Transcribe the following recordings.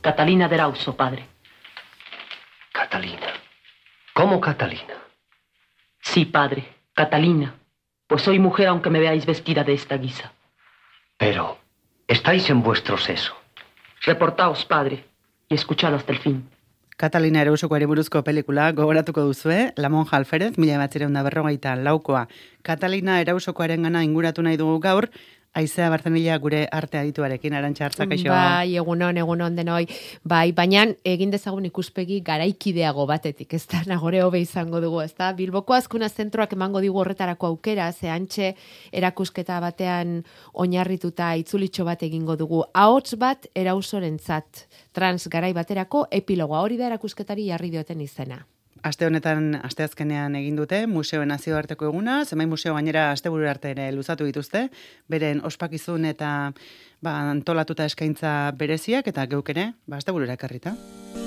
Catalina de Erauso, padre. Catalina. ¿Cómo Catalina? Sí, padre, Catalina. Pues soy mujer aunque me veáis vestida de esta guisa. Pero estáis en vuestro seso. Reportaos, padre, y escuchad hasta el fin. Catalina Erausokoari buruzko pelikula gogoratuko duzue, La monja alferez, 1954koa. Catalina Erausokoarengana inguratu nahi dugu gaur, Aizea Barzenilla gure arte adituarekin, Arantxa Artza, kaixo. Bai, egunon denoi. Bai, baina egin dezagun ikuspegi garaikideago batetik, ez da, nagore hobe izango dugu, ez da. Bilboko Azkuna Zentroak emango digu horretarako aukera, ze hantxe erakusketa batean oinarrituta itzulitxo bat egingo dugu. Ahots bat Erausorentzat, trans garai baterako epilogoa, hori da erakusketari jarri dioten izena. Aste honetan, asteazkenean egin dute, museoen nazioarteko eguna, zenbait museo gainera asteburu arte ere luzatu dituzte, beren ospakizun eta antolatuta eskaintza bereziak, eta geuk ere, asteburura ekarrita.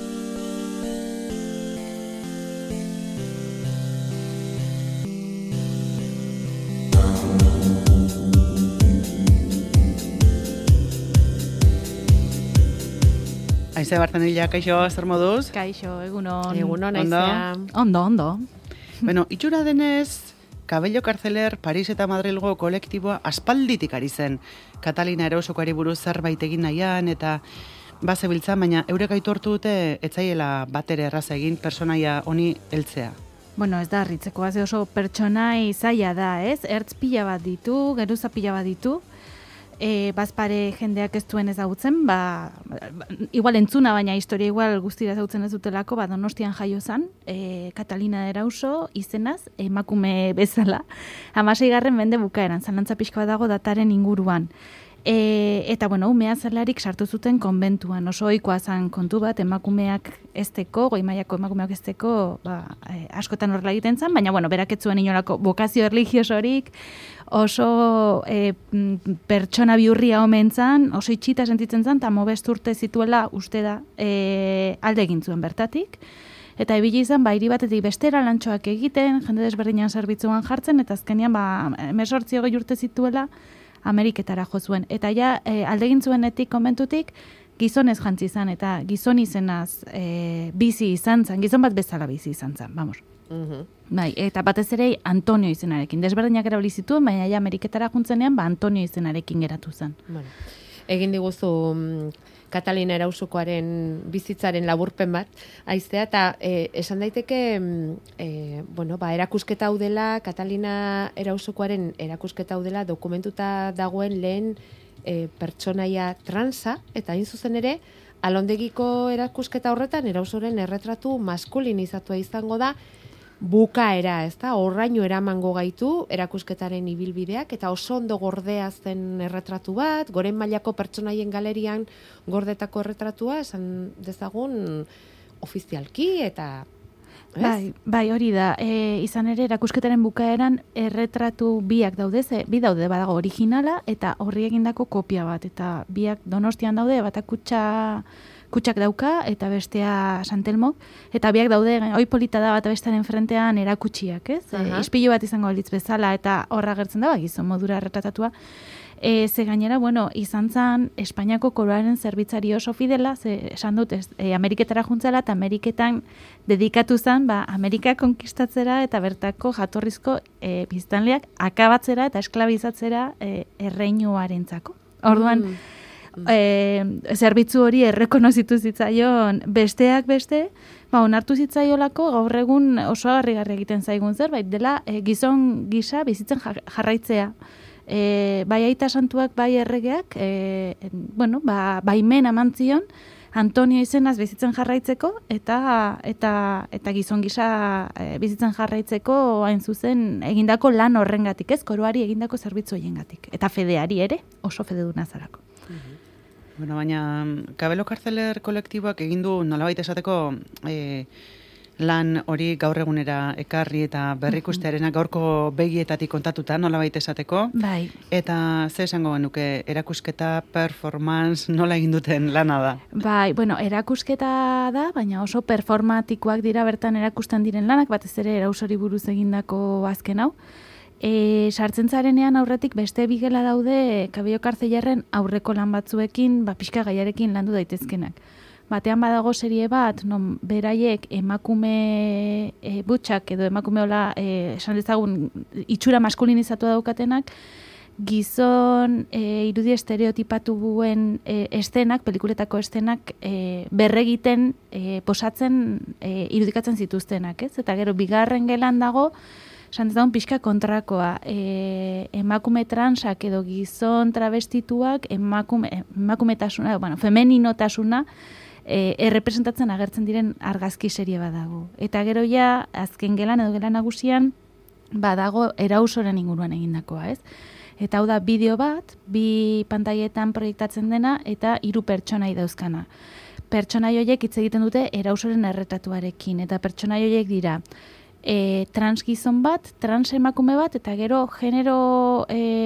Aizea Barzenilla, kaixo, zer moduz? Kaixo, egunon. Egunon, Aizea. Ondo. Bueno, itxura denez, Cabello Karceler, Paris eta Madrilgo kolektiboa aspalditik ari zen. Catalina Erausokoari buruz zerbait egin nahian, eta bazebiltzan, baina eurek aitortu dute etzaiela batere erraza egin pertsonaia honi heltzea. Bueno, ez da, harritzeko oso pertsonai zaila da, ez? Ertz pila bat ditu, geruza pila bat ditu. Bazpare jendeak ez duen ezagutzen, igual entzuna, baina historia igual guztira ezagutzen ez dutelako, Donostian jaio zan, Catalina Erauso izenaz, emakume bezala, 16. mende bukaeran, zalantza pixka bat dago dataren inguruan. Eta, umea zelarik sartu zuten konbentuan, oso ohikoa zan kontu bat, emakumeak ezteko, goi mailako emakumeak ezteko, askotan horrela egiten zan, baina, berak ez zuen inolako bokazio erligiosorik, oso pertsona bihurria omen zan, oso itxita sentitzen zan, eta mobesturte zituela uste da alde egin zuen bertatik. Eta ibili izan, hiri batetik bestera lantxoak egiten, jende desberdinan zerbitzuan jartzen, eta azkenean 18 urte zituela, Ameriketara jo zuen. Eta alde egin zuenetik konbentutik, gizonez jantzi izan, eta gizon izenaz bizi izan zan, gizon bat bezala bizi izan zan, vamos. Bai, eta batez ere Antonio izenarekin. Desberdinak erabili zituen, baina Ameriketara juntzenean, Antonio izenarekin geratu zen. Bueno, egin diguzu Catalina Erausokoaren bizitzaren laburpen bat, Aizea, eta esan daiteke, erakusketa hau dela, Catalina Erausokoaren erakusketa hau dela, dokumentuta dagoen lehen pertsonaia transa, eta hain zuzen ere, Alondegiko erakusketa horretan, Erausoren erretratu maskulinizatua izango da, bukaera, ez da, horraino eramango gaitu erakusketaren ibilbideak, eta oso ondo gordea zen erretratu bat, goren mailako pertsonaien galerian gordetako erretratua, esan dezagun ofizialki, eta... Bai, hori da, izan ere erakusketaren bukaeran erretratu biak daude, bi daude badago originala, eta horri egindako kopia bat, eta biak Donostian daude, batak kutsak dauka, eta bestea Santelmok, eta biak daude, hoi polita da bat bestaren frentean erakutsiak, ez? Ispilu bat izango litz bezala, eta horra gertzen da, gizon modura erretratatua. Ze gainera, izan zan Espainiako koroaren zerbitzari oso fidela, esan dut, Ameriketara juntzela, eta Ameriketan dedikatu zan, Amerika konkistatzera, eta bertako jatorrizko biztanleak akabatzera eta esklabizatzera erreinuarentzako. Orduan, zerbitzu hori errekonozitu zitzaion besteak beste, onartu zitzaiolako gaur egun oso harrigarri egiten zaigun zerbait, dela gizon gisa bizitzen jarraitzea. Bai aita santuak, bai erregeak, baimen eman zion, Antonio izenaz bizitzen jarraitzeko, eta gizon gisa bizitzen jarraitzeko hain zuzen egindako lan horrengatik, ez, koroari egindako zerbitzu horiengatik. Eta fedeari ere, oso fededuna zarako. Baina, Cabello Karceler kolektiboak egin du nolabait esateko lan hori gaur egunera ekarri eta berrikustearena gaurko begietatik kontatuta nolabait esateko. Bai. Eta ze esango genuke, erakusketa, performance, nola egin duten lana da? Bai, erakusketa da, baina oso performatikoak dira bertan erakusten diren lanak, batez ere Erausori buruz egindako azken hau. Sartzen zarenean aurretik beste bigela daude Cabello Karcelerren aurreko lan batzuekin, pixka gaiarekin landu daitezkenak. batean badago serie bat, non beraiek emakume butxak edo emakume hola, esan dezagun, itxura maskulinizatua daukatenak, gizon irudi estereotipatu buen estenak, pelikuletako estenak berregiten, posatzen, irudikatzen zituztenak, ez? Eta gero, bigarren gelan dago, esan dezagun pixka kontrakoa, emakume transak edo gizon travestituak emakumetasuna, femeninotasuna errepresentatzen agertzen diren argazki serie badago. Eta gero ja, azken gelan edo gelan nagusian, badago erausoren inguruan egindakoa, ez? Eta hau da bideo bat, 2 pantailetan proiektatzen dena eta 3 pertsonai dauzkana. Pertsonai horiek hitz egiten dute erausoren erretatuarekin, eta pertsonai horiek dira trans gizon bat, trans emakume bat, eta gero genero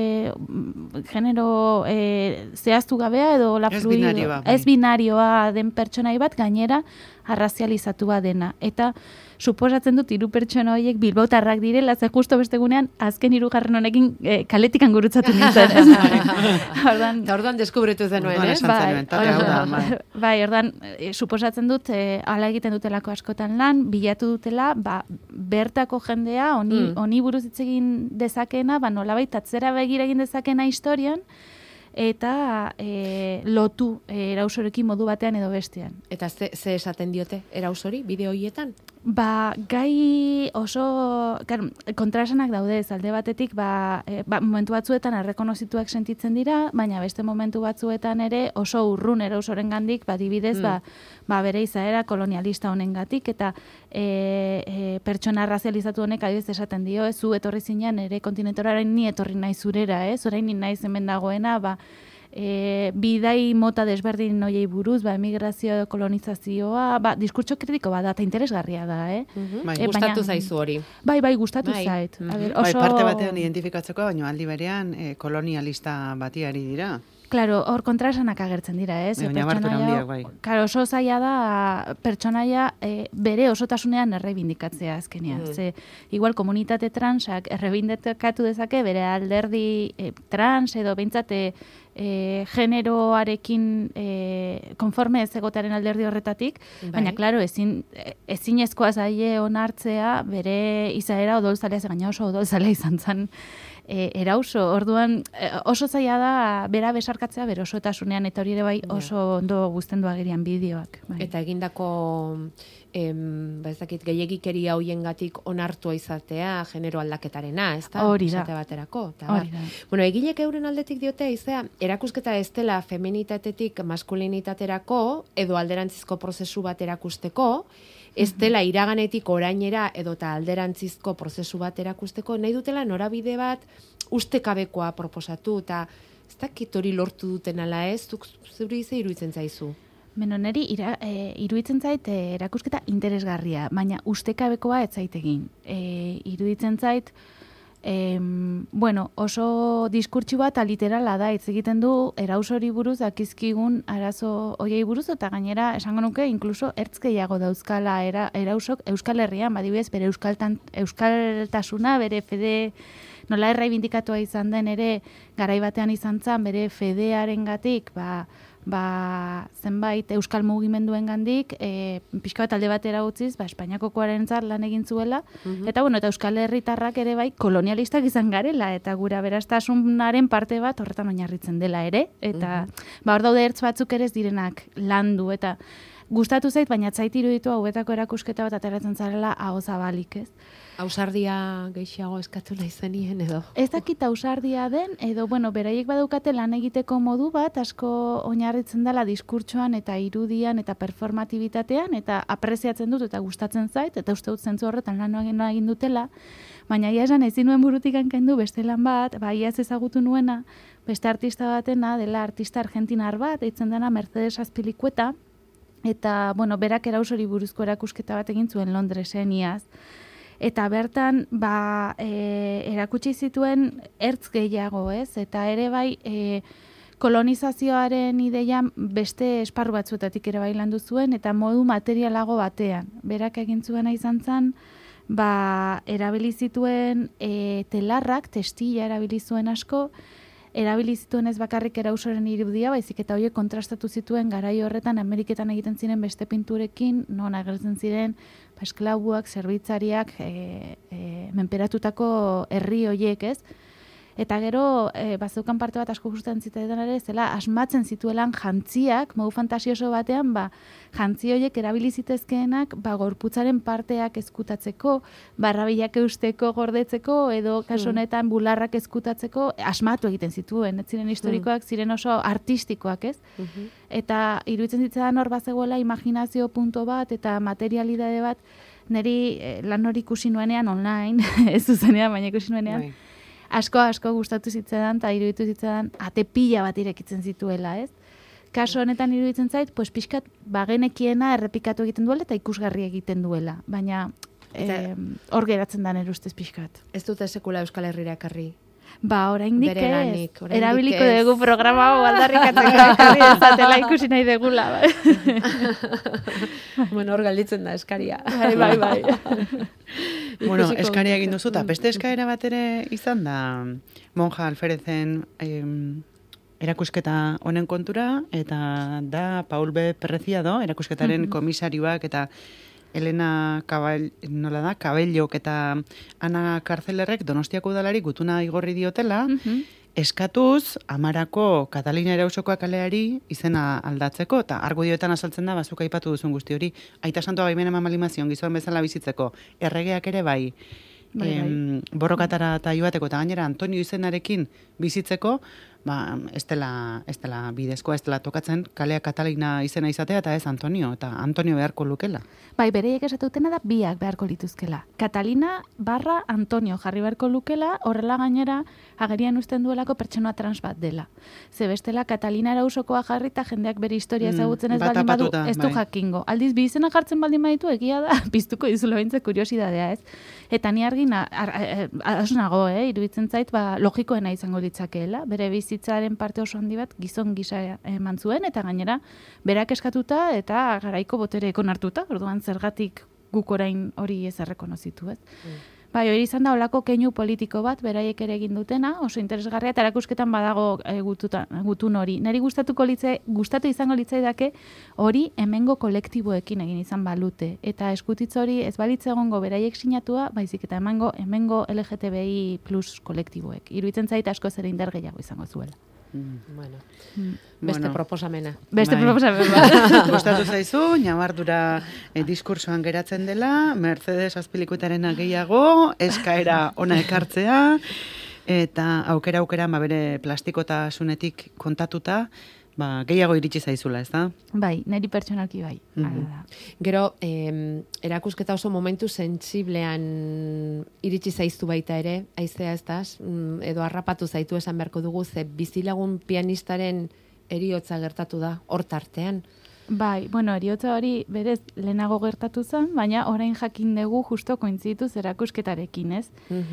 zehaztu gabea edo la fluido, ez binarioa den pertsonai bat, gainera arrazializatua dena. Eta suposatzen dut 3 pertsona horiek bilbautarrak direla, ze justo bestegunean azken 3 honekin kaletikan gurutzatu nintzen. Ordan deskubritu zenuen, ez? Bai, ordan suposatzen dut hala egiten dutelako askotan lan, bilatu dutela, bertako jendea honi buruz hitz egin dezakeena, nolabait atzera begira egin dezakeena historian, eta lotu erausorekin modu batean edo bestean. Eta ze esaten diote erausori bideo horietan? Gai oso kontraesanak daude, alde batetik momentu batzuetan errekonozituak sentitzen dira, baina beste momentu batzuetan ere oso urrun erausorengandik, adibidez, bere izaera kolonialista honengatik, eta pertsona razializatu honek adibidez esaten dio, zu etorri zinean ere kontinentoraren ni etorri nahi zurera, orain ni naiz hemen dagoena, bidai mota desberdin noiei buruz, emigrazio, kolonizazioa, diskurtso kritiko bada, eta interesgarria da, Gustatu zaizu hori. Bai, gustatu zait. Parte batean identifikatzeko, baina aldi berean kolonialista batiari dira. Claro, hor kontraesanak agertzen dira, ez? Claro, oso zaila da pertsonaia bere osotasunean errebindikatzea azkenean. Igual komunitate transak errebindikatu dezake bere alderdi trans edo behintzat generoarekin konforme ez egotaren alderdi horretatik, baina, klaro, ezinezkoa zaie onartzea bere izaera odolzalea, gaina oso odolzalea izan zen erauso. Orduan, oso zaila da bera besarkatzea bere osotasunean, eta hori ere bai oso ondo guztendu agerian bideoak. Eta egindako gehiegikeria hoiengatik onartua izatea genero aldaketarena, ez da? Hori da. Esate baterako. Bueno, egilek euren aldetik diote, izea, erakusketa ez dela feminitatetik maskulinitaterako edo alderantzizko prozesu bat erakusteko, ez dela iraganetik orainera edo eta alderantzizko prozesu bat erakusteko, nahi dutela norabide bat ustekabekoa proposatu, eta ez dakit hori lortu duten ala ez, zuri ze iruditzen zaizu? Beno, niri iruditzen zait erakusketa interesgarria, baina ustekabekoa ez zait egin. Iruditzen zait, oso diskurtsu bat literala da, hitz egiten du erausori buruz, dakizkigun arazo horiei buruz, eta gainera esango nuke inkluso ertz gehiago dauzkala erausok Euskal Herrian, badibidez bere euskaltasuna, bere fede nola erraibindikatua izan den ere garai batean izan zen, bere fedearengatik, zenbait euskal mugimenduengandik pixka bat alde batera utziz, Espainiako koarentzat lan egin zuela, eta euskal herritarrak ere bai kolonialistak izan garela, eta gura berastasunaren parte bat horretan oinarritzen dela ere, eta hor daude ertz batzuk ere ez direnak landu, eta gustatu zait, baina zait iruditu hauetako erakusketa bat ateratzen zarela aho zabalik, ez? Ausardia gehiago eskatu nahi zenien edo? Ez dakit ausardia den, edo, beraiek badaukate lan egiteko modu bat, asko oinarritzen dela diskurtsoan eta irudian eta performatibitatean, eta apreziatzen dut eta gustatzen zait, eta uste dut zentzu horretan lan egin dutela, baina ia esan ezin nuen burutik hankendu beste lan bat, iaz ezagutu nuena, beste artista batena, dela artista argentinar bat, eitzen dena Mercedes Azpilicueta, eta, berak erausori buruzko erakusketa bat egin zuen Londresen iaz. Eta bertan, erakutsi zituen ertz gehiago, ez? Eta ere bai, kolonizazioaren ideia beste esparru batzuetatik ere bai landu zuen, eta modu materialago batean. Berak egin zuena izan zen, erabili zituen telarrak, testila erabili zuen asko, erabili zituen ez bakarrik Erausoren irudia, baizik eta horiek kontrastatu zituen garai horretan Ameriketan egiten ziren beste pinturekin, non agertzen ziren esklabuak, zerbitzariak, menperatutako herri horiek, ez? Eta gero, bazeukan parte bat asko gustatzen zitzaidan ere, zela asmatzen zituelan jantziak, modu fantasioso batean, jantzi horiek erabili zitezkeenak, gorputzaren parteak ezkutatzeko, barrabilak eusteko gordetzeko, edo kasu honetan bularrak ezkutatzeko, asmatu egiten zituen, ez ziren historikoak, ziren oso artistikoak, ez? Eta iruditzen zitzaidan hor bazegoela imaginazio punto bat, eta materialidade bat, niri lan hori ikusi nuenean online, ez zuzenean, baina ikusi nuenean, asko gustatu zitzaidan eta iruditu zitzaidan ate pila bat irekitzen zituela, ez? Kaso honetan iruditzen zait, pues pixkat bagenekiena errepikatu egiten duela eta ikusgarri egiten duela, baina hor geratzen da nire ustez pixkat. Ez dute sekula Euskal Herrira ekarri. Oraindik ez. Erabiliko dugu programa hau aldarrikatzeko ekarri ezatela ikusi nahi degula. Bueno, hor galditzen da eskaria. Bai. Bueno, eskaria egin duzu, eta beste eskaera bat ere izan da Monja Alferezen erakusketa honen kontura, eta da Paul B. Perreciado, erakusketaren komisarioak, eta Elena Cabellok eta Ana Karzelerrek Donostiako udalari gutuna igorri diotela, eskatuz Amarako Katalina Erausokoa kaleari izena aldatzeko, eta argudioetan azaltzen da, bazuk aipatu duzun guzti hori, aita santua baimena mamalimazion gizon bezala bizitzeko, erregeak ere bai, borrokatara eta joateko, eta gainera Antonio izenarekin bizitzeko, ez dela bidezkoa, ez dela tokatzen kalea Katalina izena izatea, eta ez Antonio, eta Antonio beharko lukela. Bai, bereiek esatutena da biak beharko lituzkela. Catalina / Antonio jarri beharko lukela, horrela gainera agerian uzten duelako pertsona trans bat dela. Ze bestela Catalina Erausokoa jarri eta jendeak bere historia ezagutzen ez baldin badu, ez du jakingo. Aldiz, bi izena jartzen baldin baditu, egia da, piztuko dizula bintze kuriosidadea, ez? Eta ni argin, nago, iruditzen zait, logikoena izango ditzakeela, bere bizitzaren parte oso handi bat gizon gisa eman zuen, eta gainera berak eskatuta eta garaiko botereekon hartuta, orduan zergatik guk orain hori ez errekonozitu, ez? Bai, hori izan da olako keinu politiko bat, beraiek ere egin dutena, oso interesgarria, eta erakusketan badago gutun hori. Neri gustatu izango litzaidake hori hemengo kolektiboekin egin izan balute. Eta eskutitz hori ez balitze egongo beraiek sinatua, baizik eta hemengo LGTBI plus kolektiboek. Iruditzen zait asko zer indar gehiago izango zuela. Bueno, beste proposamena. Beste proposamena. Gustatu zaizu, ñabardura diskursoan geratzen dela, Mercedes Azpilikuetarena gehiago, eskaera ona ekartzea, eta aukera bere plastikotasunetik kontatuta, gehiago iritsi zaizula, ez da? Bai, niri pertsonalki bai. Gero, erakusketa oso momentu sentsiblean iritsi zaiztu baita ere, aizea ez da, edo harrapatu zaitu esan beharko dugu, ze bizilagun pianistaren eriotza gertatu da, hor tartean. Bai, eriotza hori berez lehenago gertatu zen, baina orain jakin dugu justo kointzituz erakusketarekin, ez?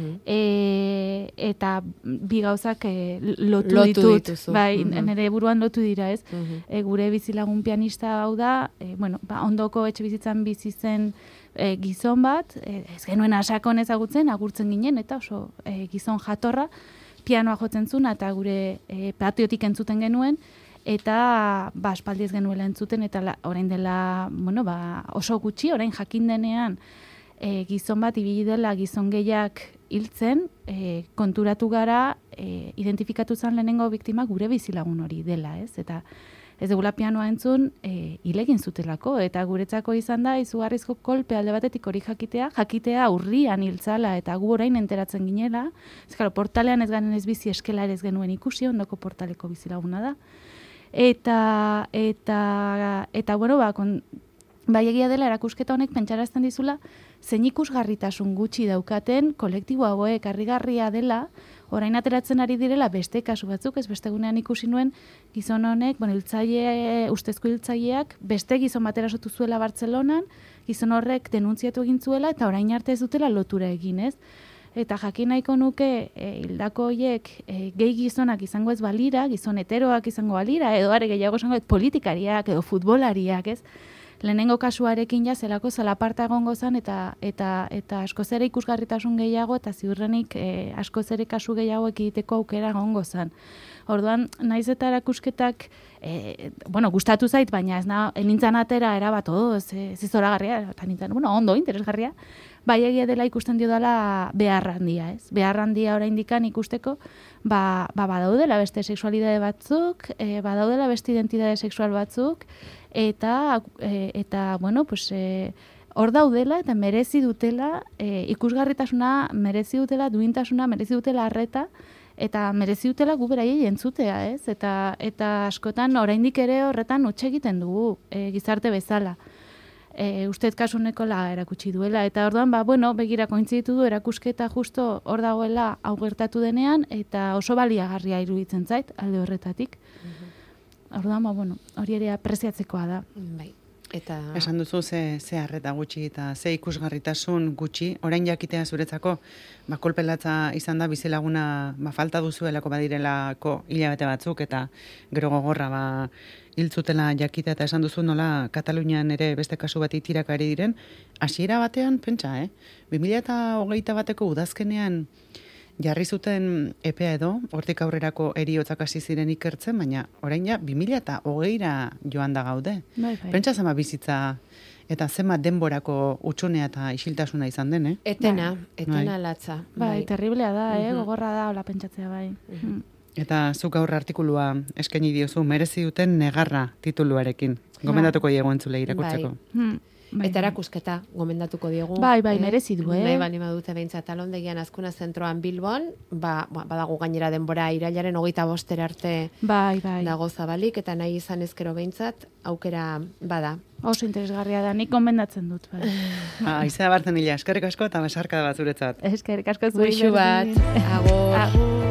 Eta bi gauzak lotu ditut. Bai, nire buruan lotu dira, ez? Gure bizilagun pianista hau da, ondoko etxe bizitzan bizi zen gizon bat, ez genuen asakon ezagutzen, agurtzen ginen, eta oso gizon jatorra, pianoa jotzen zuen, eta gure patiotik entzuten genuen, eta aspaldi ez genuela entzuten, eta orain dela, oso gutxi, orain jakin denean gizon bat ibili dela gizon gehiak hiltzen, konturatu gara, identifikatu zen lehenengo biktima gure bizilagun hori dela, ez? Eta ez dugula pianoa entzun, hilegin zutelako, eta guretzako izan da, izugarrizko kolpe alde batetik hori jakitea urrian hiltzala, eta gu orain enteratzen ginela, portalean ez garen ez bizi eskela ere ez genuen ikusi, ondoko portaleko bizilaguna da. Eta bai egia dela erakusketa honek pentsarazten dizula, zein ikusgarritasun gutxi daukaten kolektibo hauek harrigarria dela, orain ateratzen ari direla beste kasu batzuk, ez beste gunean ikusi nuen gizon honek, ustezko hiltzaileak beste gizon batera sotu zuela Bartzelonan, gizon horrek denuntziatu egin zuela, eta orain arte ez dutela lotura egin, ez? Eta jakin nahiko nuke hildako horiek gehi gizonak izango ez balira, gizon heteroak izango balira, edo are gehiago izango ez politikariak edo futbolariak, ez? lehenengo kasuarekin ja zelako zalaparta egongo zen eta askoz ere ikusgarritasun gehiago eta ziurrenik askoz ere kasu gehiago egiteko aukera egongo zen. Orduan, naiz eta erakusketak, gustatu zait, baina ez nintzen atera erabat, zizoragarria, eta nintzen, ondo, interesgarria, bai egia dela ikusten dio dela behar handia, ez? Behar handia oraindikan ikusteko, badaudela beste sexualidade batzuk, badaudela beste identidade sexual batzuk, eta hor daudela eta merezi dutela, ikusgarritasuna merezi dutela, duintasuna merezi dutela arreta, eta merezi dutela gu beraiei entzutea, ez? Eta askotan oraindik ere horretan huts egiten dugu, gizarte bezala. Ustez kasuneko erakutsi duela, eta orduan, begira kointzitu du erakusketa justo hor dagoela hau gertatu denean, eta oso baliagarria iruditzen zait, alde horretatik. Orduan, hori ere apreziatzekoa da. Bai. Eta... Esan duzu ze arreta gutxi eta ze ikusgarritasun gutxi, orain jakitea zuretzako, kolpelatza izan da bizilaguna falta duzuelako badirelako hilabete batzuk eta gero gogorra hiltzutela jakitea eta esan duzu nola Katalunian ere beste kasu bat itirakari diren, hasiera batean, pentsa, 2021 bateko udazkenean jarri zuten epea edo, hortik aurrerako heriotzak hasi ziren ikertzen, baina orain ja 2020ra joan da gaude. Bai. Pentsa zema bizitza eta zema denborako utxunea eta isiltasuna izan den, Etena latza. Bai, terriblea da, gogorra da, hola pentsatzea, bai. Eta zuk aurre artikulua eskaini diozu, merezi duten negarra tituluarekin. Gomendatuko diegu entzule irakurtzeko. Eta erakusketa gomendatuko diegu. Bai, merezi du, Nahi bani badute behintzat alondegian Azkuna zentroan Bilbon, badago gainera denbora irailaren 25 arte bai. dago zabalik, eta nahi izan ezkero behintzat, aukera bada. Oso interesgarria da, nik gomendatzen dut. Aizea Barzenila, eskerrik asko eta besarka bat zuretzat. Eskerrik asko zuei. Goixu bat, agor.